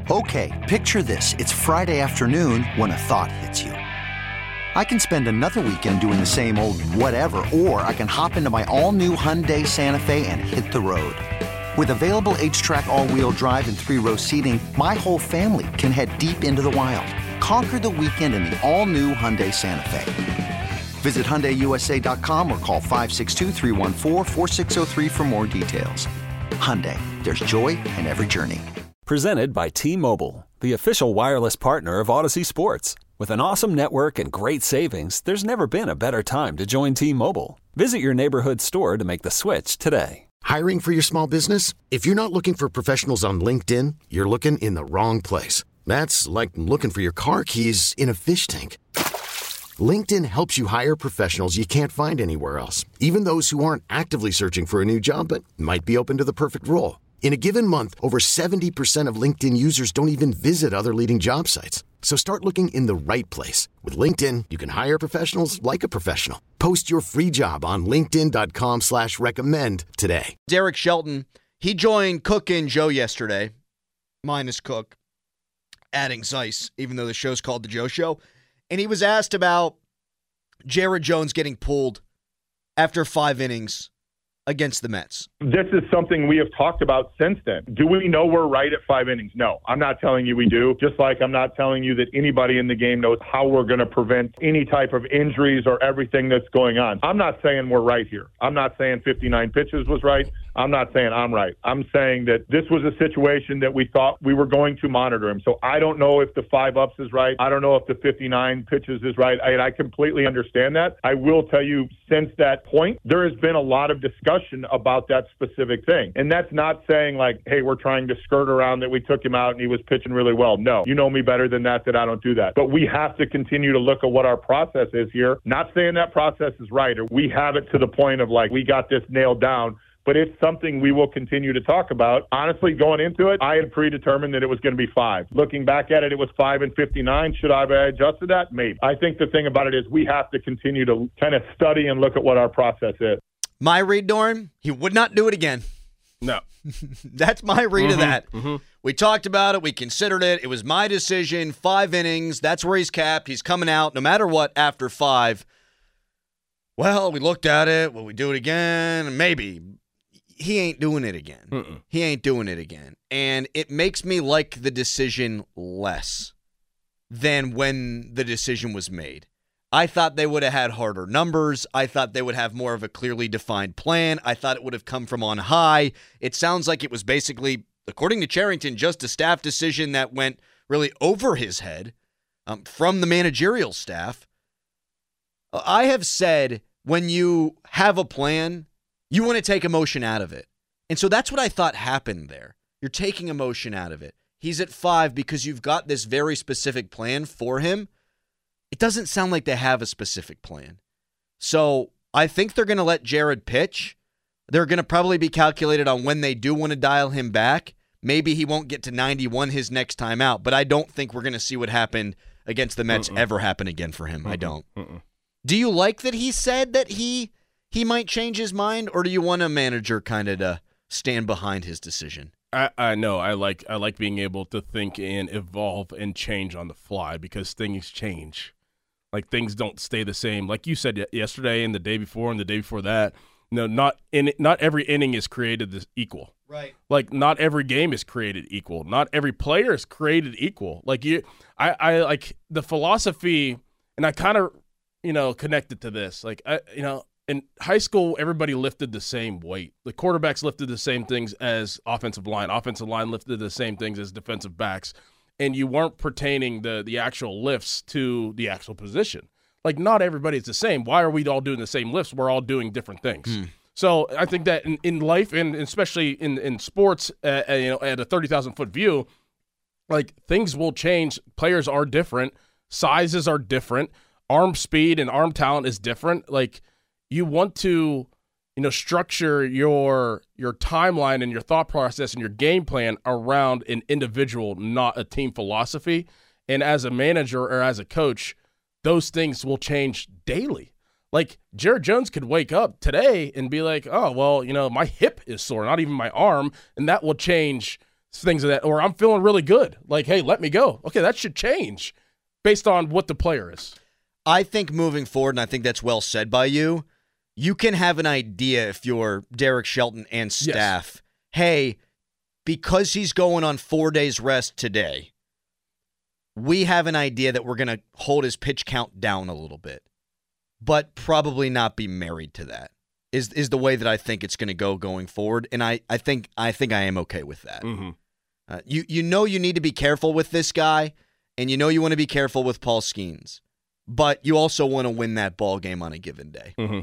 Okay, picture this. It's Friday afternoon when a thought hits you. I can spend another weekend doing the same old whatever, or I can hop into my all-new Hyundai Santa Fe and hit the road. With available H-Track all-wheel drive and 3-row seating, my whole family can head deep into the wild. Conquer the weekend in the all-new Hyundai Santa Fe. Visit HyundaiUSA.com or call 562-314-4603 for more details. Hyundai, there's joy in every journey. Presented by T-Mobile, the official wireless partner of Odyssey Sports. With an awesome network and great savings, there's never been a better time to join T-Mobile. Visit your neighborhood store to make the switch today. Hiring for your small business? If you're not looking for professionals on LinkedIn, you're looking in the wrong place. That's like looking for your car keys in a fish tank. LinkedIn helps you hire professionals you can't find anywhere else, even those who aren't actively searching for a new job but might be open to the perfect role. In a given month, over 70% of LinkedIn users don't even visit other leading job sites. So start looking in the right place. With LinkedIn, you can hire professionals like a professional. Post your free job on linkedin.com/recommend today. Derek Shelton, he joined Cook and Joe yesterday, minus Cook, adding Zeiss, even though the show's called The Joe Show. And he was asked about Jared Jones getting pulled after 5 innings against the Mets. This is something we have talked about since then. Do we know we're right at 5 innings? No, I'm not telling you we do. Just like I'm not telling you that anybody in the game knows how we're going to prevent any type of injuries or everything that's going on. I'm not saying we're right here. I'm not saying 59 pitches was right. I'm not saying I'm right. I'm saying that this was a situation that we thought we were going to monitor him. So I don't know if the 5 ups is right. I don't know if the 59 pitches is right. I completely understand that. I will tell you, since that point, there has been a lot of discussion about that specific thing. And that's not saying like, hey, we're trying to skirt around that we took him out and he was pitching really well. No, you know me better than that I don't do that. But we have to continue to look at what our process is here. Not saying that process is right or we have it to the point of like, we got this nailed down. But it's something we will continue to talk about. Honestly, going into it, I had predetermined that it was going to be 5. Looking back at it, it was 5 and 59. Should I have adjusted that? Maybe. I think the thing about it is we have to continue to kind of study and look at what our process is. My read, Doran, he would not do it again. No. That's my read of that. We talked about it. We considered it. It was my decision. 5 innings. That's where he's capped. He's coming out no matter what after 5. Well, we looked at it. Will we do it again? Maybe. He ain't doing it again. He ain't doing it again. And it makes me like the decision less than when the decision was made. I thought they would have had harder numbers. I thought they would have more of a clearly defined plan. I thought it would have come from on high. It sounds like it was basically, according to Cherington, just a staff decision that went really over his head from the managerial staff. I have said when you have a plan, you want to take emotion out of it. And so that's what I thought happened there. You're taking emotion out of it. He's at 5 because you've got this very specific plan for him. It doesn't sound like they have a specific plan. So I think they're going to let Jared pitch. They're going to probably be calculated on when they do want to dial him back. Maybe he won't get to 91 his next time out, but I don't think we're going to see what happened against the Mets ever happen again for him. I don't. Do you like that he said that he might change his mind, or do you want a manager kind of to stand behind his decision? I know. I like being able to think and evolve and change on the fly because things change. Like things don't stay the same. Like you said yesterday and the day before and the day before that. Not every inning is created equal. Right. Like not every game is created equal. Not every player is created equal. Like I like the philosophy, and I kind of connected to this. Like in high school, everybody lifted the same weight. The quarterbacks lifted the same things as offensive line. Offensive line lifted the same things as defensive backs. And you weren't pertaining the actual lifts to the actual position. Like, not everybody's the same. Why are we all doing the same lifts? We're all doing different things. So I think that in life, and especially in sports, at a 30,000-foot view, like, things will change. Players are different. Sizes are different. Arm speed and arm talent is different. Like, you want to, structure your timeline and your thought process and your game plan around an individual, not a team philosophy. And as a manager or as a coach, those things will change daily. Like, Jared Jones could wake up today and be like, oh, well, my hip is sore, not even my arm, and that will change things of that, or I'm feeling really good. Like, hey, let me go. Okay, that should change based on what the player is. I think moving forward, and I think that's well said by you, you can have an idea if you're Derek Shelton and staff. Yes. Hey, because he's going on 4 days rest today, we have an idea that we're going to hold his pitch count down a little bit, but probably not be married to that is the way that I think it's going to go going forward. And I think I am okay with that. Mm-hmm. You know you need to be careful with this guy, and you know you want to be careful with Paul Skeens, but you also want to win that ball game on a given day. Mm-hmm.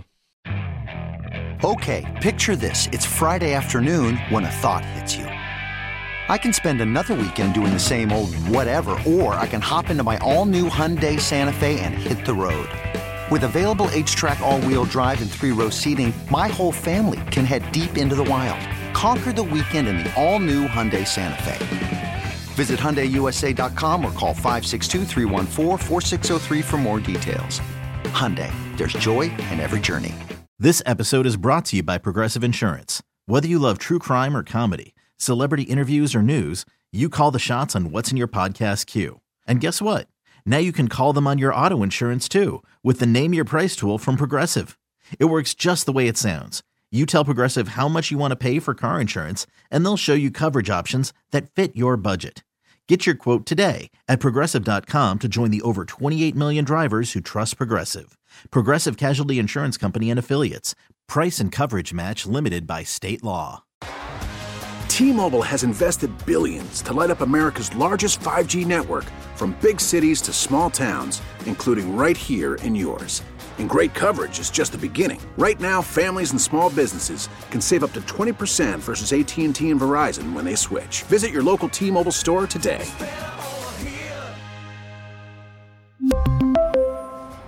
Okay, picture this. It's Friday afternoon when a thought hits you. I can spend another weekend doing the same old whatever, or I can hop into my all-new Hyundai Santa Fe and hit the road. With available H-Track all-wheel drive and 3-row seating, my whole family can head deep into the wild. Conquer the weekend in the all-new Hyundai Santa Fe. Visit HyundaiUSA.com or call 562-314-4603 for more details. Hyundai, there's joy in every journey. This episode is brought to you by Progressive Insurance. Whether you love true crime or comedy, celebrity interviews or news, you call the shots on what's in your podcast queue. And guess what? Now you can call them on your auto insurance too with the Name Your Price tool from Progressive. It works just the way it sounds. You tell Progressive how much you want to pay for car insurance, and they'll show you coverage options that fit your budget. Get your quote today at Progressive.com to join the over 28 million drivers who trust Progressive. Progressive Casualty Insurance Company and Affiliates. Price and coverage match limited by state law. T-Mobile has invested billions to light up America's largest 5G network, from big cities to small towns, including right here in yours. And great coverage is just the beginning. Right now, families and small businesses can save up to 20% versus AT&T and Verizon when they switch. Visit your local T-Mobile store today.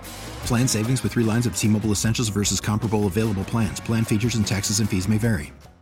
Plan savings with 3 lines of T-Mobile Essentials versus comparable available plans. Plan features and taxes and fees may vary.